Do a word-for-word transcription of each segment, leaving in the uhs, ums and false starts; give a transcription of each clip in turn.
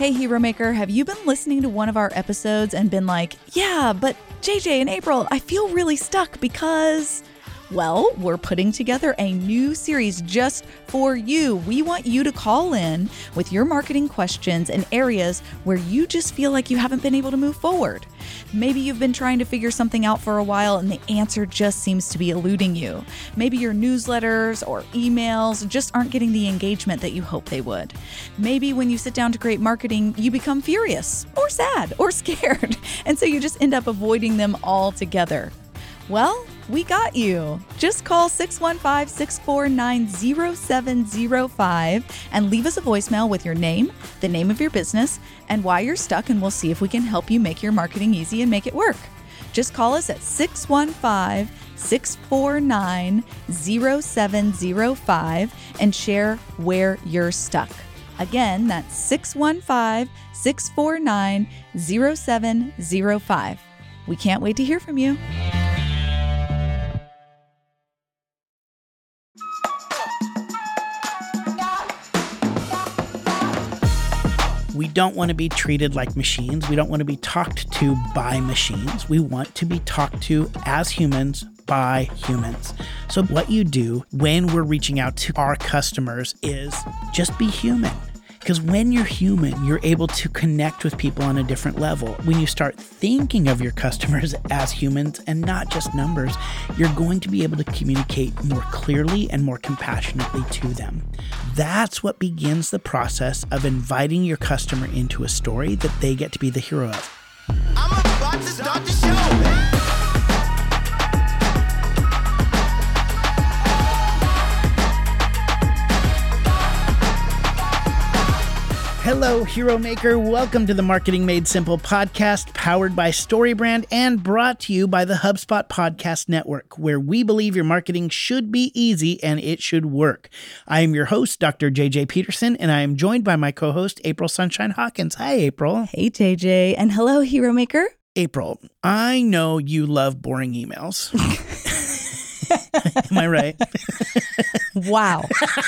Hey, Hero Maker, have you been listening to one of our episodes and been like, yeah, but J J and April, I feel really stuck because... Well, we're putting together a new series just for you. We want you to call in with your marketing questions and areas where you just feel like you haven't been able to move forward. Maybe you've been trying to figure something out for a while and the answer just seems to be eluding you. Maybe your newsletters or emails just aren't getting the engagement that you hope they would. Maybe when you sit down to create marketing, you become furious or sad or scared, and so you just end up avoiding them altogether. Well, we got you. Just call six one five, six four nine, zero seven zero five and leave us a voicemail with your name, the name of your business, and why you're stuck, and we'll see if we can help you make your marketing easy and make it work. Just call us at six one five, six four nine, zero seven zero five and share where you're stuck. Again, that's six one five, six four nine, zero seven zero five. We can't wait to hear from you. We don't want to be treated like machines. We don't want to be talked to by machines. We want to be talked to as humans by humans. So what you do when we're reaching out to our customers is just be human. Because when you're human, you're able to connect with people on a different level. When you start thinking of your customers as humans and not just numbers, you're going to be able to communicate more clearly and more compassionately to them. That's what begins the process of inviting your customer into a story that they get to be the hero of. I'm about to start the show. Hello, Hero Maker. Welcome to the Marketing Made Simple podcast, powered by StoryBrand and brought to you by the HubSpot Podcast Network, where we believe your marketing should be easy and it should work. I am your host, Doctor J J Peterson, and I am joined by my co-host, April Sunshine Hawkins. Hi, April. Hey, J J, and hello, Hero Maker. April, I know you love boring emails. Am I right? Wow.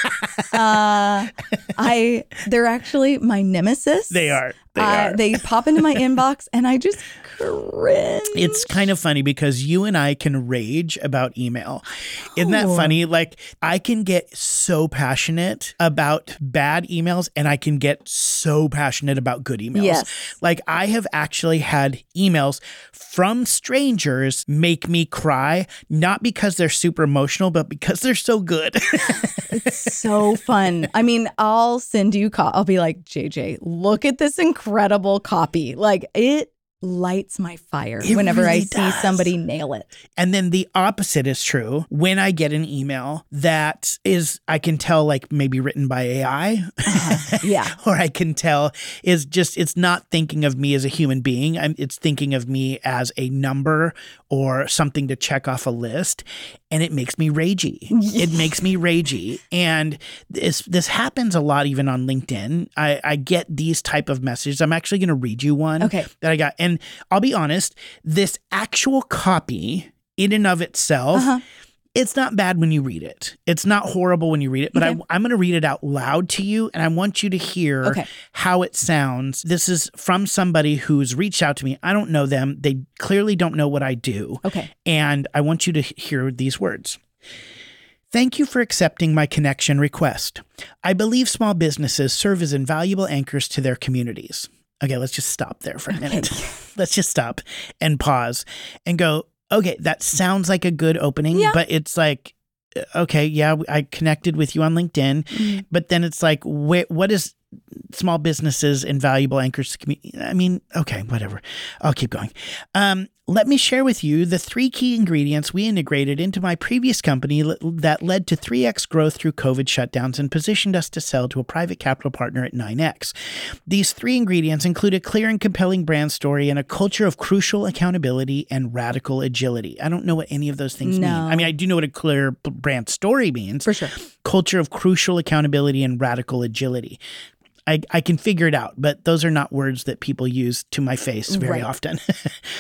Uh, I, they're actually my nemesis. They are. They uh, are. They pop into my inbox and I just cringe. It's kind of funny because you and I can rage about email. Isn't that funny? Like, I can get so passionate about bad emails and I can get so passionate about good emails. Yes. Like, I have actually had emails from strangers make me cry, not because they're super emotional, but because they're so good. It's so fun. I mean, I'll send you, co- I'll be like, J J, look at this incredible copy. Like, it lights my fire it whenever really I see does. somebody nail it. And then the opposite is true. When I get an email that is, I can tell, like maybe written by A I, uh, yeah, or I can tell is just, it's not thinking of me as a human being. I'm, it's thinking of me as a number or something to check off a list. And it makes me ragey. It makes me ragey. And this this happens a lot even on LinkedIn. I, I get these type of messages. I'm actually going to read you one okay. that I got. And I'll be honest, this actual copy in and of itself, uh-huh. it's not bad when you read it. It's not horrible when you read it, but okay. I, I'm going to read it out loud to you, and I want you to hear okay. how it sounds. This is from somebody who's reached out to me. I don't know them. They clearly don't know what I do. Okay. And I want you to hear these words. Thank you for accepting my connection request. I believe small businesses serve as invaluable anchors to their communities. Okay, let's just stop there for a minute. Okay. Let's just stop and pause and go, okay, that sounds like a good opening, yeah. but it's like, okay, yeah, I connected with you on LinkedIn, mm-hmm. but then it's like, wh- what is small businesses and valuable anchors to community? I mean, okay, whatever. I'll keep going. Um, let me share with you the three key ingredients we integrated into my previous company that led to three x growth through COVID shutdowns and positioned us to sell to a private capital partner at nine x. These three ingredients include a clear and compelling brand story and a culture of crucial accountability and radical agility. I don't know what any of those things no. mean. I mean, I do know what a clear brand story means. For sure. Culture of crucial accountability and radical agility. I, I can figure it out, but those are not words that people use to my face very right. often.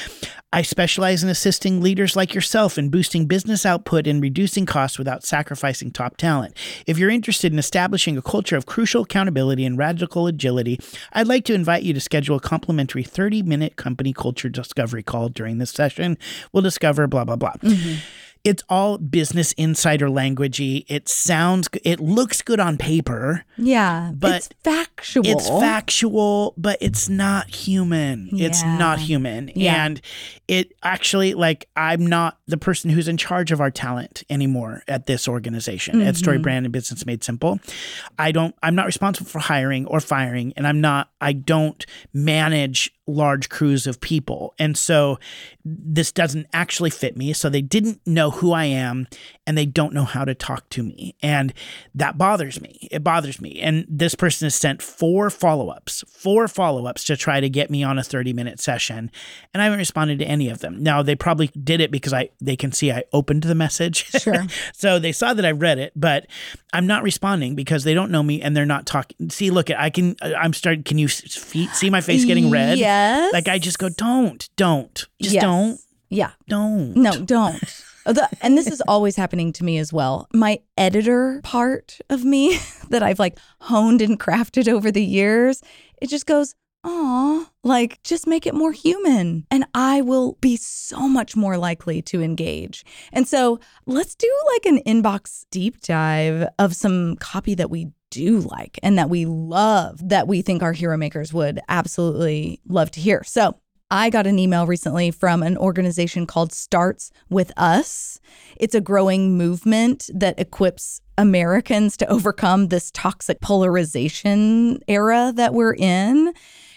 I specialize in assisting leaders like yourself in boosting business output and reducing costs without sacrificing top talent. If you're interested in establishing a culture of crucial accountability and radical agility, I'd like to invite you to schedule a complimentary thirty-minute company culture discovery call during this session. We'll discover blah, blah, blah. Mm-hmm. It's all business insider languagey. It sounds, it looks good on paper. Yeah, but it's factual. It's factual, but it's not human. Yeah. It's not human. Yeah. And it actually, like, I'm not the person who's in charge of our talent anymore at this organization, mm-hmm. at StoryBrand and Business Made Simple. I don't, I'm not responsible for hiring or firing, and I'm not, I don't manage large crews of people. And so this doesn't actually fit me. So they didn't know who I am, and they don't know how to talk to me. And that bothers me. It bothers me. And this person has sent four follow-ups, four follow-ups to try to get me on a thirty minute session. And I haven't responded to any of them. Now, they probably did it because I they can see I opened the message. Sure. So they saw that I read it, but I'm not responding because they don't know me and they're not talking. See, look, I can, I'm starting, can you see my face getting red? Yes. Like, I just go, don't, don't, just yes. don't. Yeah. Don't. No, don't. The, and this is always happening to me as well. My editor part of me that I've like honed and crafted over the years, it just goes, aw, like, just make it more human. And I will be so much more likely to engage. And so let's do like an inbox deep dive of some copy that we do like and that we love, that we think our hero makers would absolutely love to hear. So I got an email recently from an organization called Starts With Us. It's a growing movement that equips Americans to overcome this toxic polarization era that we're in.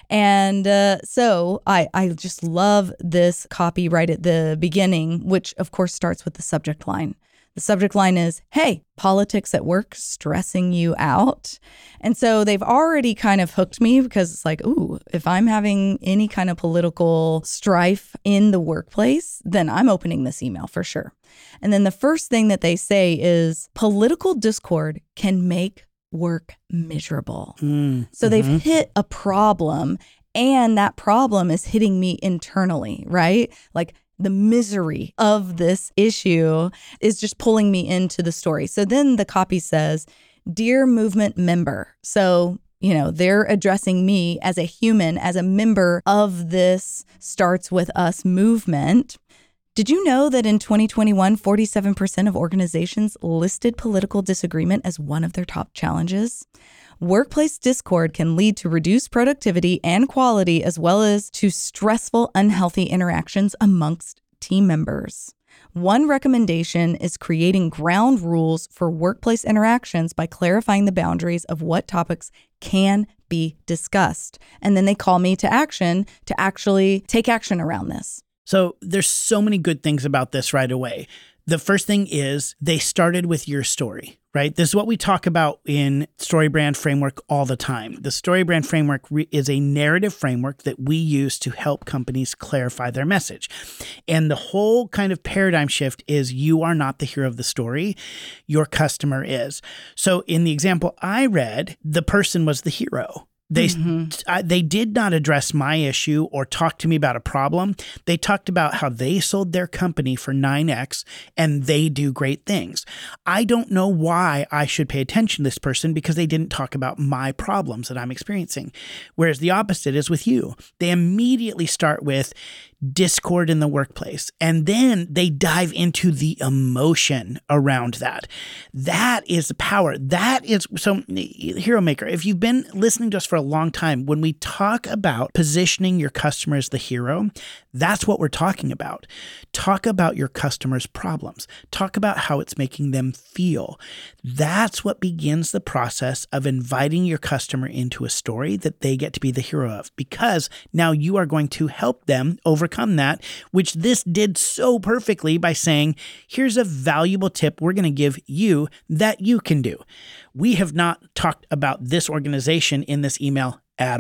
And uh, so I, I just love this copy right at the beginning, which of course starts with the subject line. The subject line is, hey, politics at work stressing you out. And so they've already kind of hooked me because it's like, ooh, if I'm having any kind of political strife in the workplace, then I'm opening this email for sure. And then the first thing that they say is political discord can make work miserable. Mm, so mm-hmm. they've hit a problem, and that problem is hitting me internally, right? Like, the misery of this issue is just pulling me into the story. So then the copy says, dear movement member. So, you know, they're addressing me as a human, as a member of this Starts With Us movement. Did you know that in twenty twenty-one, forty-seven percent of organizations listed political disagreement as one of their top challenges? Workplace discord can lead to reduced productivity and quality, as well as to stressful, unhealthy interactions amongst team members. One recommendation is creating ground rules for workplace interactions by clarifying the boundaries of what topics can be discussed. And then they call me to action to actually take action around this. So there's so many good things about this right away. The first thing is they started with your story, right? This is what we talk about in StoryBrand Framework all the time. The StoryBrand Framework re- is a narrative framework that we use to help companies clarify their message. And the whole kind of paradigm shift is you are not the hero of the story. Your customer is. So in the example I read, the person was the hero. They mm-hmm. uh, they did not address my issue or talk to me about a problem. They talked about how they sold their company for nine X and they do great things. I don't know why I should pay attention to this person because they didn't talk about my problems that I'm experiencing. Whereas the opposite is with you. They immediately start with discord in the workplace, and then they dive into the emotion around that. That is the power. That is, so Hero Maker, if you've been listening to us for a long time, when we talk about positioning your customer as the hero, that's what we're talking about. Talk about your customer's problems. Talk about how it's making them feel. That's what begins the process of inviting your customer into a story that they get to be the hero of, because now you are going to help them overcome that, which this did so perfectly by saying, here's a valuable tip we're going to give you that you can do. We have not talked about this organization in this email at all.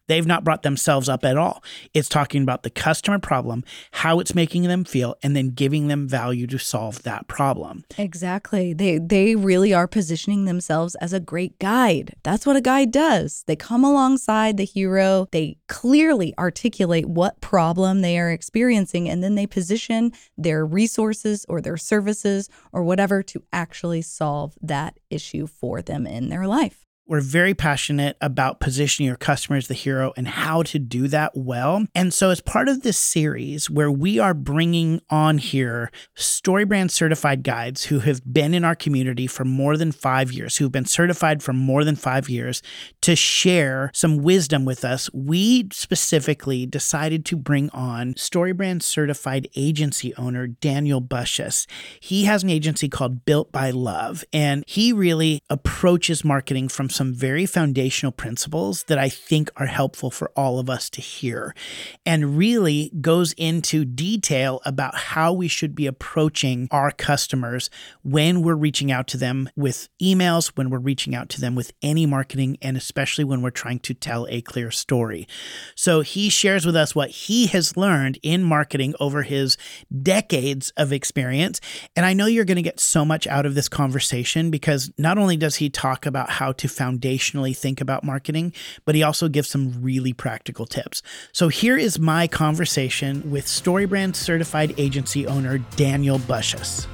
They've not brought themselves up at all. It's talking about the customer problem, how it's making them feel, and then giving them value to solve that problem. Exactly. They they really are positioning themselves as a great guide. That's what a guide does. They come alongside the hero. They clearly articulate what problem they are experiencing, and then they position their resources or their services or whatever to actually solve that issue for them in their life. We're very passionate about positioning your customer as the hero and how to do that well. And so as part of this series where we are bringing on here StoryBrand certified guides who have been in our community for more than five years, who've been certified for more than five years to share some wisdom with us, we specifically decided to bring on StoryBrand certified agency owner Daniel Bushess. He has an agency called Built by Love, and he really approaches marketing from some very foundational principles that I think are helpful for all of us to hear, and really goes into detail about how we should be approaching our customers when we're reaching out to them with emails, when we're reaching out to them with any marketing, and especially when we're trying to tell a clear story. So he shares with us what he has learned in marketing over his decades of experience. And I know you're going to get so much out of this conversation because not only does he talk about how to foundationally think about marketing, but he also gives some really practical tips. So here is my conversation with StoryBrand certified agency owner Daniel Bushess.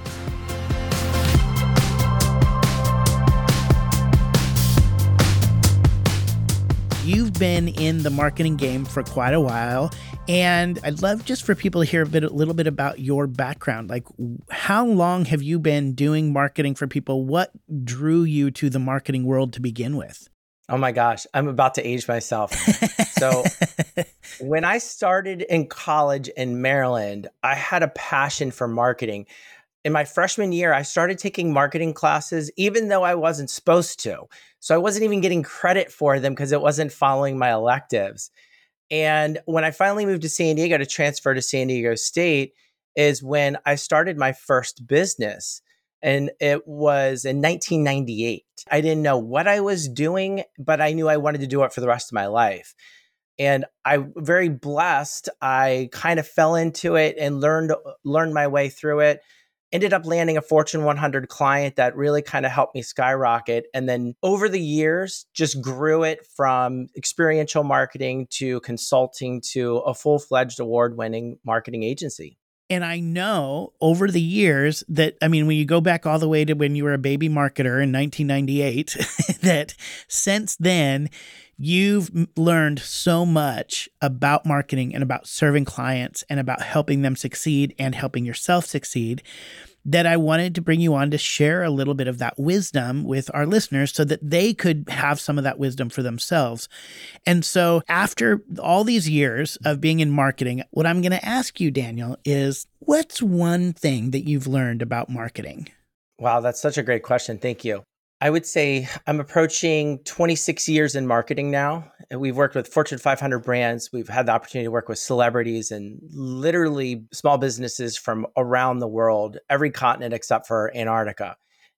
You've been in the marketing game for quite a while, and I'd love just for people to hear a bit, a little bit about your background. Like, how long have you been doing marketing for people? What drew you to the marketing world to begin with? Oh my gosh, I'm about to age myself. So when I started in college in Maryland, I had a passion for marketing. In my freshman year, I started taking marketing classes, even though I wasn't supposed to. So I wasn't even getting credit for them because it wasn't following my electives. And when I finally moved to San Diego to transfer to San Diego State is when I started my first business. And it was in nineteen ninety-eight. I didn't know what I was doing, but I knew I wanted to do it for the rest of my life. And I'm very blessed. I kind of fell into it and learned learned my way through it. Ended up landing a Fortune one hundred client that really kind of helped me skyrocket. And then over the years, just grew it from experiential marketing to consulting to a full-fledged award-winning marketing agency. And I know over the years that, I mean, when you go back all the way to when you were a baby marketer in nineteen ninety-eight, that since then, you've learned so much about marketing and about serving clients and about helping them succeed and helping yourself succeed that I wanted to bring you on to share a little bit of that wisdom with our listeners so that they could have some of that wisdom for themselves. And so after all these years of being in marketing, what I'm going to ask you, Daniel, is what's one thing that you've learned about marketing? Wow, that's such a great question. Thank you. I would say I'm approaching twenty-six years in marketing now. And we've worked with Fortune five hundred brands. We've had the opportunity to work with celebrities and literally small businesses from around the world, every continent except for Antarctica.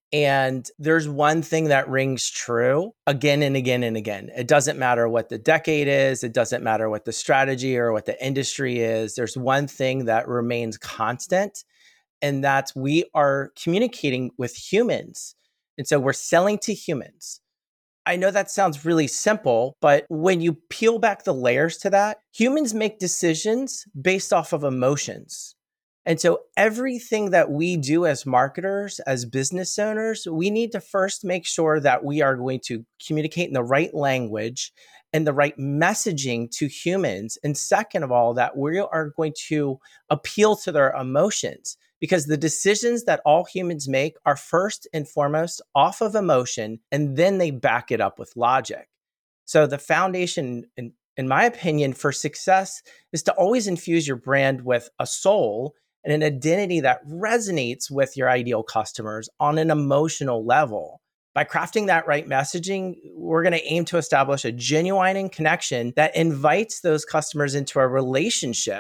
And there's one thing that rings true again and again and again. It doesn't matter what the decade is. It doesn't matter what the strategy or what the industry is. There's one thing that remains constant, and that's we are communicating with humans. And so we're selling to humans. I know that sounds really simple, but when you peel back the layers to that, humans make decisions based off of emotions. And so everything that we do as marketers, as business owners, we need to first make sure that we are going to communicate in the right language and the right messaging to humans. And second of all, that we are going to appeal to their emotions. Because the decisions that all humans make are first and foremost off of emotion, and then they back it up with logic. So the foundation, in, in my opinion, for success is to always infuse your brand with a soul and an identity that resonates with your ideal customers on an emotional level. By crafting that right messaging, we're going to aim to establish a genuine connection that invites those customers into a relationship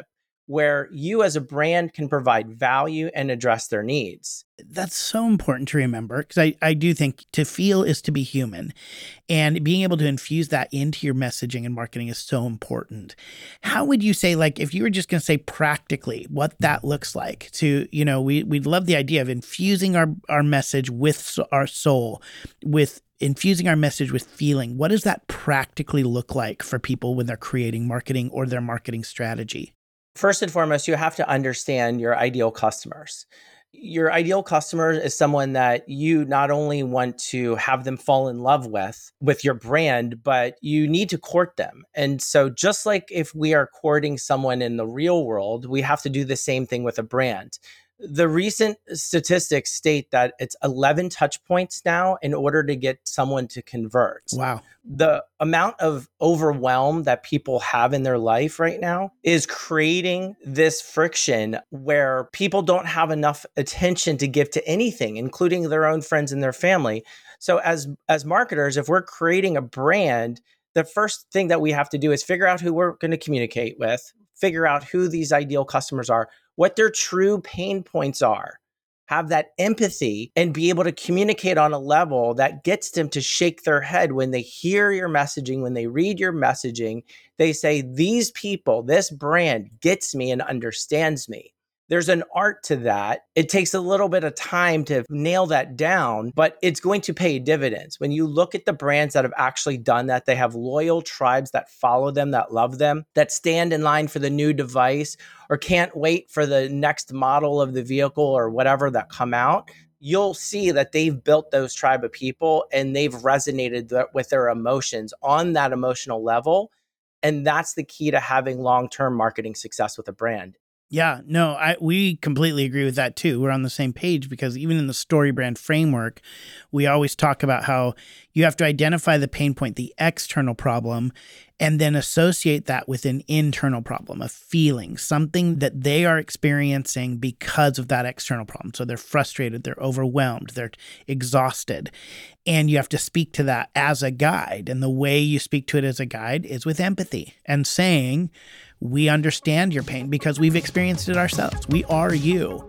where you as a brand can provide value and address their needs. That's so important to remember, because I, I do think to feel is to be human, and being able to infuse that into your messaging and marketing is so important. How would you say, like, if you were just going to say practically what that looks like to, you know, we, we'd love the idea of infusing our, our message with our soul, with infusing our message with feeling. What does that practically look like for people when they're creating marketing or their marketing strategy? First and foremost, you have to understand your ideal customers. Your ideal customer is someone that you not only want to have them fall in love with, with your brand, but you need to court them. And so just like if we are courting someone in the real world, we have to do the same thing with a brand. The recent statistics state that it's eleven touch points now in order to get someone to convert. Wow. The amount of overwhelm that people have in their life right now is creating this friction where people don't have enough attention to give to anything, including their own friends and their family. So as, as marketers, if we're creating a brand, the first thing that we have to do is figure out who we're going to communicate with, figure out who these ideal customers are, what their true pain points are, have that empathy, and be able to communicate on a level that gets them to shake their head when they hear your messaging, when they read your messaging. They say, these people, this brand gets me and understands me. There's an art to that. It takes a little bit of time to nail that down, but it's going to pay dividends. When you look at the brands that have actually done that, they have loyal tribes that follow them, that love them, that stand in line for the new device or can't wait for the next model of the vehicle or whatever that come out. You'll see that they've built those tribe of people and they've resonated th- with their emotions on that emotional level. And that's the key to having long-term marketing success with a brand. Yeah, no, I we completely agree with that too. We're on the same page because even in the story brand framework, we always talk about how you have to identify the pain point, the external problem, and then associate that with an internal problem, a feeling, something that they are experiencing because of that external problem. So they're frustrated, they're overwhelmed, they're exhausted. And you have to speak to that as a guide. And the way you speak to it as a guide is with empathy and saying, we understand your pain because we've experienced it ourselves. We are you.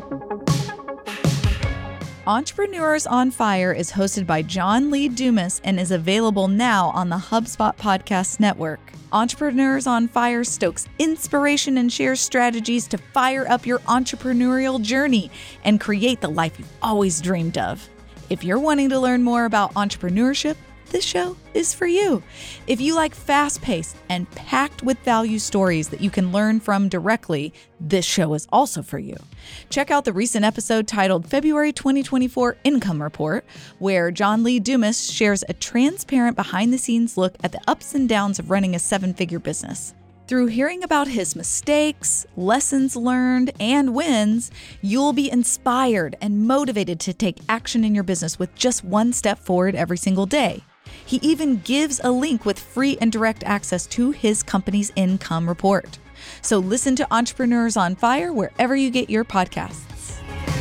Entrepreneurs on Fire is hosted by John Lee Dumas and is available now on the HubSpot Podcast Network. Entrepreneurs on Fire stokes inspiration and shares strategies to fire up your entrepreneurial journey and create the life you've always dreamed of. If you're wanting to learn more about entrepreneurship, this show is for you. If you like fast-paced and packed with value stories that you can learn from directly, this show is also for you. Check out the recent episode titled February twenty twenty-four Income Report, where John Lee Dumas shares a transparent behind-the-scenes look at the ups and downs of running a seven-figure business. Through hearing about his mistakes, lessons learned, and wins, you'll be inspired and motivated to take action in your business with just one step forward every single day. He even gives a link with free and direct access to his company's income report. So listen to Entrepreneurs on Fire wherever you get your podcasts.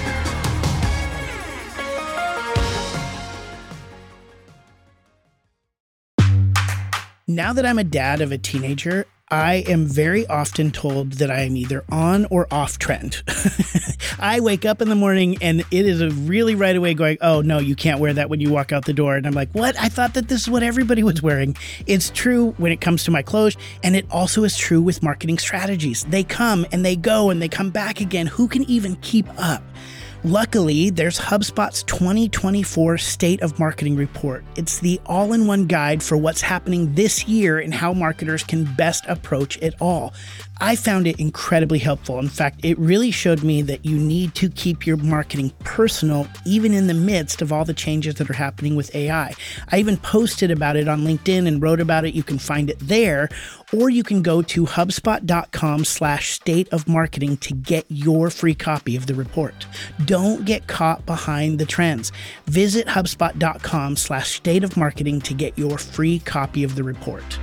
Now that I'm a dad of a teenager, I am very often told that I am either on or off trend. I wake up in the morning and it is a really right away going, oh no, you can't wear that when you walk out the door. And I'm like, what? I thought that this is what everybody was wearing. It's true when it comes to my clothes. And it also is true with marketing strategies. They come and they go and they come back again. Who can even keep up? Luckily, there's HubSpot's twenty twenty-four State of Marketing Report. It's the all-in-one guide for what's happening this year and how marketers can best approach it all. I found it incredibly helpful. In fact, it really showed me that you need to keep your marketing personal, even in the midst of all the changes that are happening with A I. I even posted about it on LinkedIn and wrote about it. You can find it there, or you can go to HubSpot.com slash state of marketing to get your free copy of the report. Don't get caught behind the trends. Visit HubSpot.com slash state of marketing to get your free copy of the report.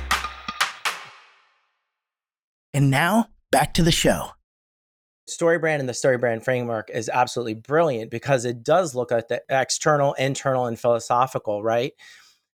And now, back to the show. StoryBrand and the StoryBrand framework is absolutely brilliant because it does look at the external, internal, and philosophical, right?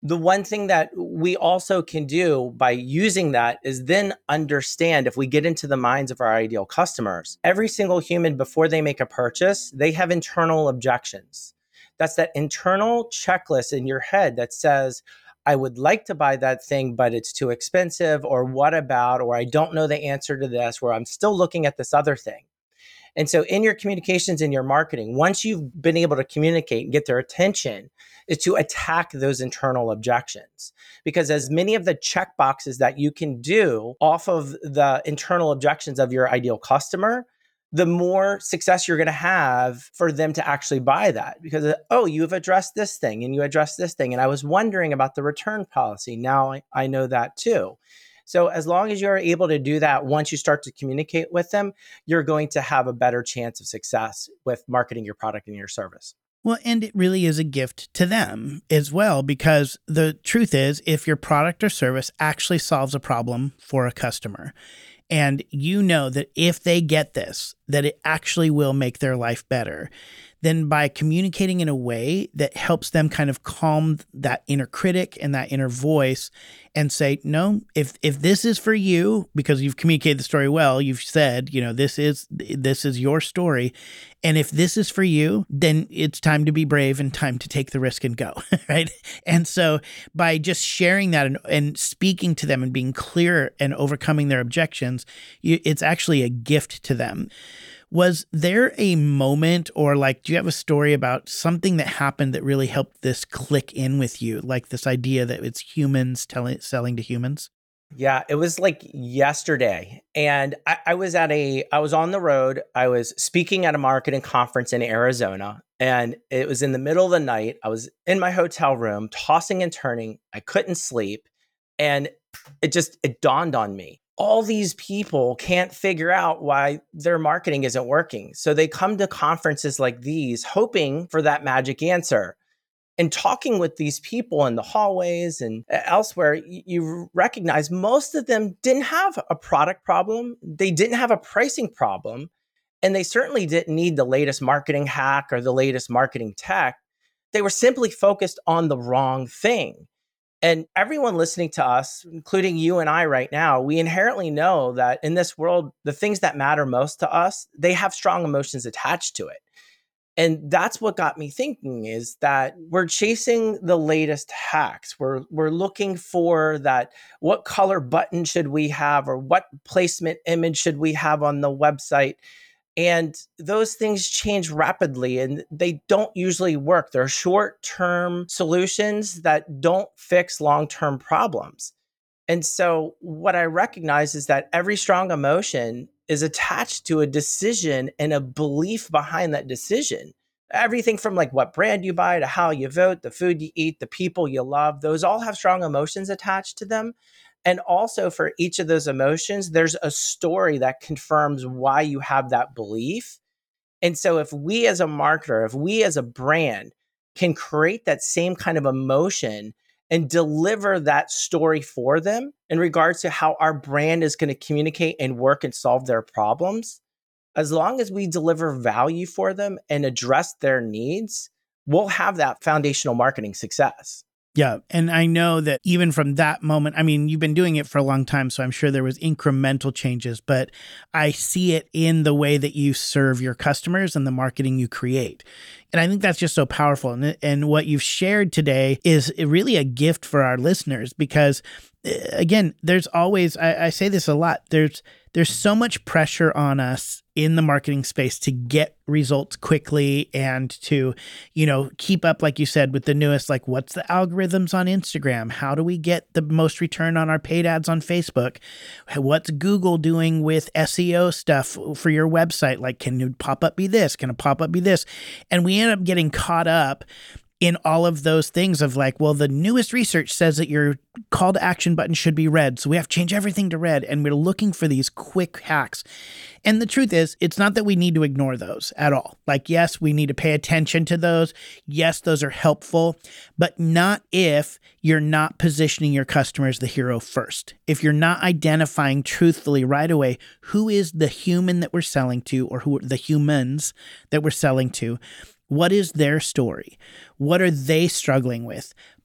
The one thing that we also can do by using that is then understand, if we get into the minds of our ideal customers, every single human, before they make a purchase, they have internal objections. That's that internal checklist in your head that says, I would like to buy that thing, but it's too expensive, or what about, or I don't know the answer to this, or I'm still looking at this other thing. And so in your communications, in your marketing, once you've been able to communicate and get their attention, is to attack those internal objections. Because as many of the check boxes that you can do off of the internal objections of your ideal customer, the more success you're going to have for them to actually buy that. Because, oh, you've addressed this thing and you addressed this thing. And I was wondering about the return policy. Now I, I know that too. So as long as you're able to do that, once you start to communicate with them, you're going to have a better chance of success with marketing your product and your service. Well, and it really is a gift to them as well, because the truth is, if your product or service actually solves a problem for a customer, and you know that if they get this, that it actually will make their life better, then by communicating in a way that helps them kind of calm that inner critic and that inner voice and say, no, if if this is for you, because you've communicated the story well, you've said, you know, this is this is your story. And if this is for you, then it's time to be brave and time to take the risk and go, right? And so by just sharing that and, and speaking to them and being clear and overcoming their objections, you, it's actually a gift to them. Was there a moment, or like, do you have a story about something that happened that really helped this click in with you? Like this idea that it's humans telling, selling to humans? Yeah, it was like yesterday. And I, I was at a, I was on the road. I was speaking at a marketing conference in Arizona, and it was in the middle of the night. I was in my hotel room, tossing and turning. I couldn't sleep. And it just, it dawned on me. All these people can't figure out why their marketing isn't working. So they come to conferences like these, hoping for that magic answer. And talking with these people in the hallways and elsewhere, you recognize most of them didn't have a product problem. They didn't have a pricing problem. And they certainly didn't need the latest marketing hack or the latest marketing tech. They were simply focused on the wrong thing. And everyone listening to us, including you and I right now, we inherently know that in this world, the things that matter most to us, they have strong emotions attached to it. And that's what got me thinking, is that we're chasing the latest hacks. We're we're looking for that, what color button should we have, or what placement image should we have on the website? And those things change rapidly, and they don't usually work. They're short-term solutions that don't fix long-term problems. And so what I recognize is that every strong emotion is attached to a decision and a belief behind that decision. Everything from like what brand you buy to how you vote, the food you eat, the people you love, those all have strong emotions attached to them. And also for each of those emotions, there's a story that confirms why you have that belief. And so if we as a marketer, if we as a brand can create that same kind of emotion and deliver that story for them in regards to how our brand is going to communicate and work and solve their problems, as long as we deliver value for them and address their needs, we'll have that foundational marketing success. Yeah. And I know that even from that moment, I mean, you've been doing it for a long time, so I'm sure there was incremental changes, but I see it in the way that you serve your customers and the marketing you create. And I think that's just so powerful. And, and what you've shared today is really a gift for our listeners, because again, there's always, I, I say this a lot, there's there's so much pressure on us in the marketing space to get results quickly and to, you know, keep up, like you said, with the newest, like what's the algorithms on Instagram? How do we get the most return on our paid ads on Facebook? What's Google doing with S E O stuff for your website? Like, can a pop-up be this? Can a pop-up be this? And we end up getting caught up in all of those things of like, well, the newest research says that your call to action button should be red, so we have to change everything to red. And we're looking for these quick hacks. And the truth is, it's not that we need to ignore those at all. Like, yes, we need to pay attention to those. Yes, those are helpful, but not if you're not positioning your customer as the hero first. If you're not identifying truthfully right away, who is the human that we're selling to, or who are the humans that we're selling to? What is their story? What are they struggling with?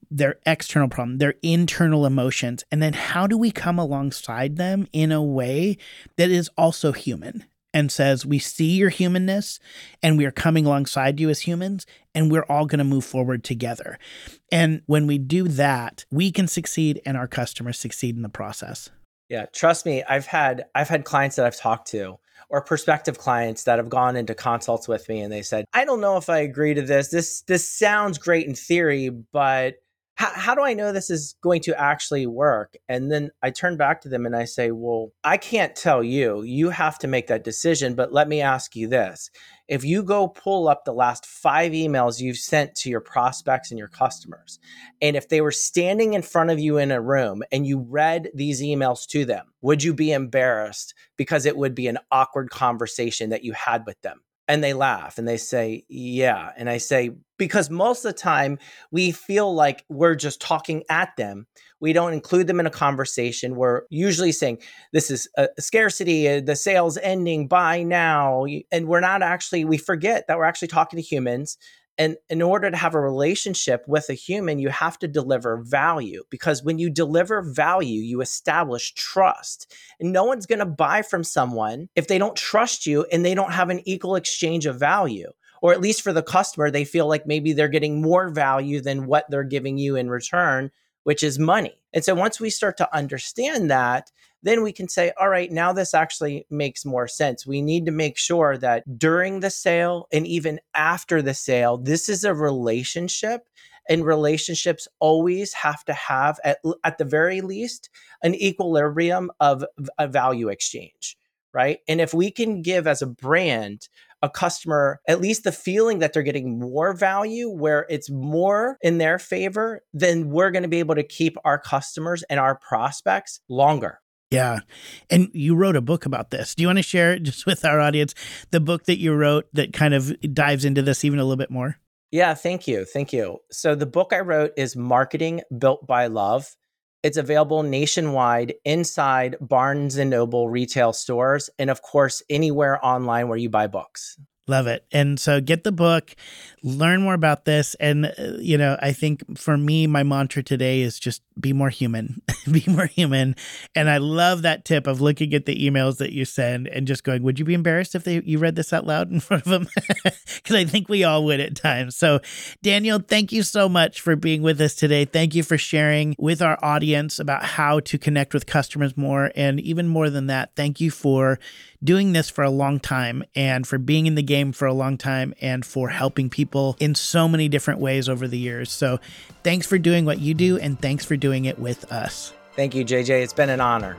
their external problem, their internal emotions, and then how do we come alongside them in a way that is also human and says, we see your humanness and we are coming alongside you as humans and we're all going to move forward together. And when we do that, we can succeed and our customers succeed in the process. Yeah, trust me, I've had I've had clients that I've talked to or prospective clients that have gone into consults with me and they said, I don't know if I agree to this. This this sounds great in theory, but how, how do I know this is going to actually work? And then I turn back to them and I say, well, I can't tell you. You have to make that decision. But let me ask you this. If you go pull up the last five emails you've sent to your prospects and your customers, and if they were standing in front of you in a room and you read these emails to them, would you be embarrassed because it would be an awkward conversation that you had with them? And they laugh and they say, yeah. And I say, because most of the time we feel like we're just talking at them. We don't include them in a conversation. We're usually saying, this is a scarcity, the sale's ending, buy now. And we're not actually, we forget that we're actually talking to humans. And in order to have a relationship with a human, you have to deliver value, because when you deliver value, you establish trust. And no one's going to buy from someone if they don't trust you and they don't have an equal exchange of value. Or at least for the customer, they feel like maybe they're getting more value than what they're giving you in return, which is money. And so once we start to understand that, then we can say, all right, now this actually makes more sense. We need to make sure that during the sale and even after the sale, this is a relationship, and relationships always have to have, at, at the very least, an equilibrium of a value exchange, right? And if we can give as a brand a customer at least the feeling that they're getting more value, where it's more in their favor, then we're going to be able to keep our customers and our prospects longer. Yeah. And you wrote a book about this. Do you want to share just with our audience the book that you wrote that kind of dives into this even a little bit more? Yeah, thank you. Thank you. So the book I wrote is Marketing Built by Love. It's available nationwide inside Barnes and Noble retail stores, and of course, anywhere online where you buy books. Love it. And so get the book, learn more about this. And, uh, you know, I think for me, my mantra today is just be more human, be more human. And I love that tip of looking at the emails that you send and just going, would you be embarrassed if they, you read this out loud in front of them? Because I think we all would at times. So Daniel, thank you so much for being with us today. Thank you for sharing with our audience about how to connect with customers more. And even more than that, thank you for doing this for a long time and for being in the game for a long time and for helping people in so many different ways over the years. So thanks for doing what you do, and thanks for doing it with us. Thank you, J J. It's been an honor.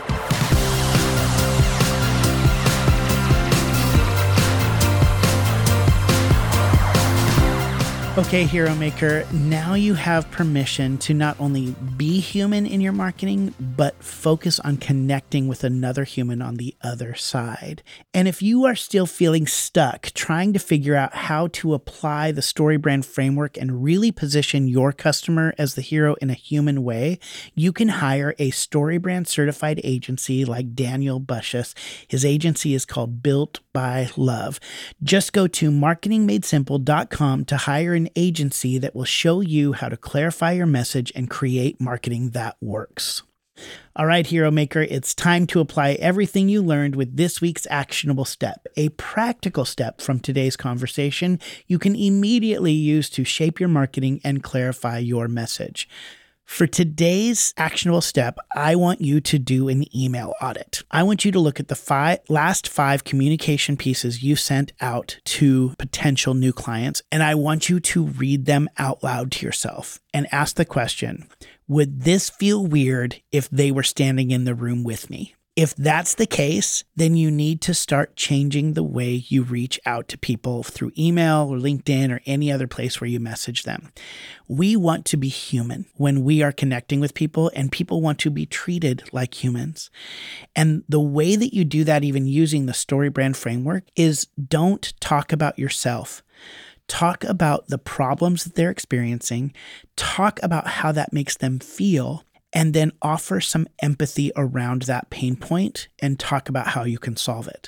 Okay, Hero Maker, now you have permission to not only be human in your marketing, but focus on connecting with another human on the other side. And if you are still feeling stuck trying to figure out how to apply the StoryBrand framework and really position your customer as the hero in a human way, you can hire a StoryBrand certified agency like Daniel Bushess. His agency is called Built by Love. Just go to marketing made simple dot com to hire an agency that will show you how to clarify your message and create marketing that works. All right, Hero Maker, it's time to apply everything you learned with this week's actionable step, a practical step from today's conversation you can immediately use to shape your marketing and clarify your message. For today's actionable step, I want you to do an email audit. I want you to look at the five, last five communication pieces you sent out to potential new clients, and I want you to read them out loud to yourself and ask the question, would this feel weird if they were standing in the room with me? If that's the case, then you need to start changing the way you reach out to people through email or LinkedIn or any other place where you message them. We want to be human when we are connecting with people, and people want to be treated like humans. And the way that you do that, even using the StoryBrand framework, is don't talk about yourself. Talk about the problems that they're experiencing. Talk about how that makes them feel. And then offer some empathy around that pain point and talk about how you can solve it.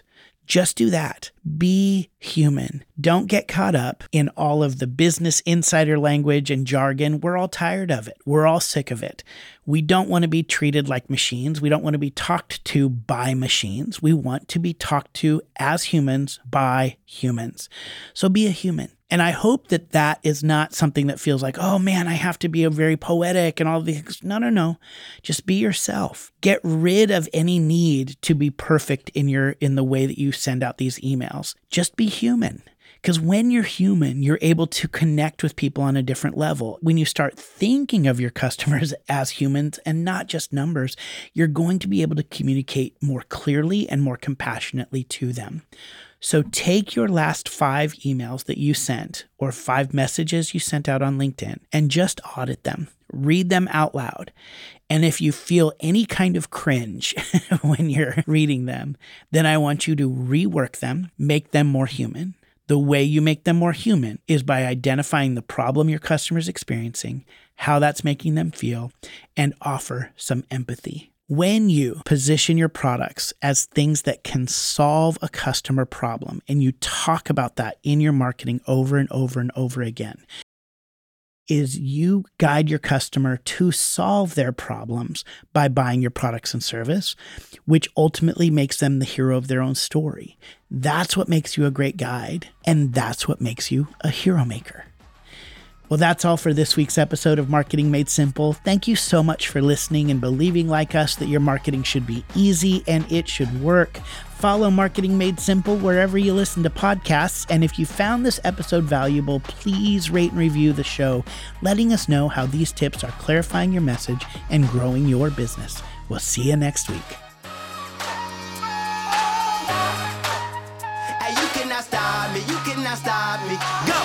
Just do that. Be human. Don't get caught up in all of the business insider language and jargon. We're all tired of it. We're all sick of it. We don't want to be treated like machines. We don't want to be talked to by machines. We want to be talked to as humans by humans. So be a human. And I hope that that is not something that feels like, oh man, I have to be a very poetic and all these. No, no, no. Just be yourself. Get rid of any need to be perfect in your in the way that you send out these emails. Just be human. Because when you're human, you're able to connect with people on a different level. When you start thinking of your customers as humans and not just numbers, you're going to be able to communicate more clearly and more compassionately to them. So take your last five emails that you sent or five messages you sent out on LinkedIn and just audit them. Read them out loud. And if you feel any kind of cringe when you're reading them, then I want you to rework them, make them more human. The way you make them more human is by identifying the problem your customer's experiencing, how that's making them feel, and offer some empathy. When you position your products as things that can solve a customer problem, and you talk about that in your marketing over and over and over again, is you guide your customer to solve their problems by buying your products and service, which ultimately makes them the hero of their own story. That's what makes you a great guide, and that's what makes you a hero maker. Well, that's all for this week's episode of Marketing Made Simple. Thank you so much for listening and believing like us that your marketing should be easy and it should work. Follow Marketing Made Simple wherever you listen to podcasts. And if you found this episode valuable, please rate and review the show, letting us know how these tips are clarifying your message and growing your business. We'll see you next week. Hey, you cannot stop me. You cannot stop me. Go!